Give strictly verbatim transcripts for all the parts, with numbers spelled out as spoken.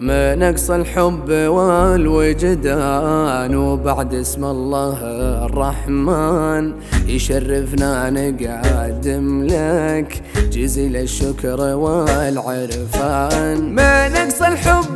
من أقصى الحب والوجدان، وبعد اسم الله الرحمن يشرفنا نقدم لك جزيل الشكر والعرفان. من أقصى الحب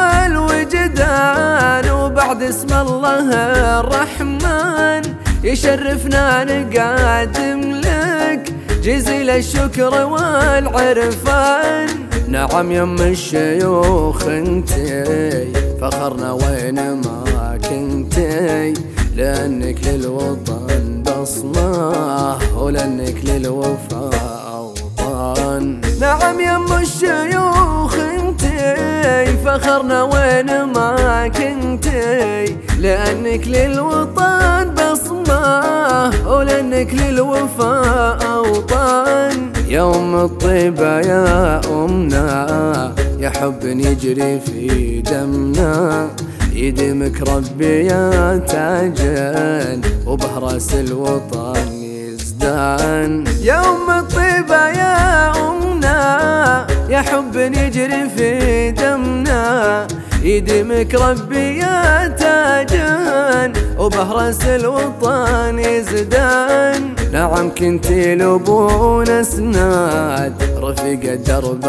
والوجدان، وبعد اسم الله الرحمن يشرفنا نقدم لك جزيل الشكر والعرفان. نعم يم الشيوخ انتي فخرنا وين ما كنتي، لأنك للوطن بصمة ولأنك للوفاء أوطان. نعم يم الشيوخ انتي فخرنا وين ما كنتي، لأنك للوطن بصمة ولأنك للوفاء أوطان. يوم الطيبة يا أمنا يا حب يجري في دمنا، يديمك ربي يا تاجن وبهراس الوطن يزدان. يوم الطيبة يا أمنا يا حب يجري في دمنا، يديمك ربي يا تاجن وبهرس الوطن يزدان. نعم كنتي لبونا سناد رفيق درب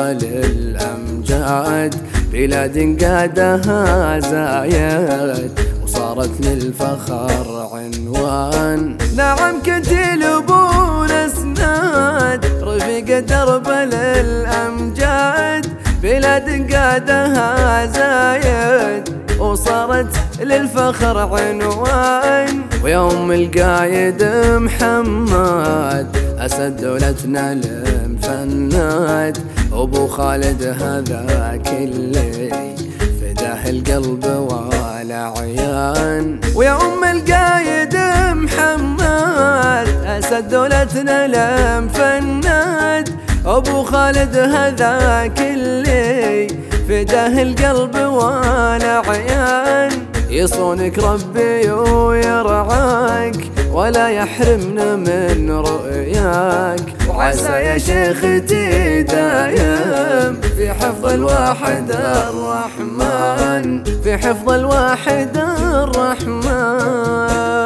للأمجاد، بلاد قادها زايد وصارت للفخر عنوان. نعم كنتي لبونا سناد رفيق درب للأمجاد، بلاد قادها زايد وصارت للفخر عنوان. ويوم القايد محمد أسد دولتنا المفند، أبو خالد هذاك اللي فداه القلب والعيان. ويوم القايد محمد أسد دولتنا المفند، أبو خالد هذاك اللي فداه القلب والعيان. يصونك ربي ويرعاك ولا يحرمنا من رؤياك، وعسى يا شيختي دايم في حفظ الواحد الرحمن، في حفظ الواحد الرحمن.